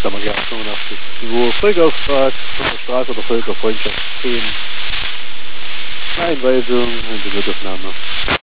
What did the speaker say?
Kammergern 85. Folgeauftrag von der Straße oder Völkerfreundschaft 10. Einweisung und die Notaufnahme.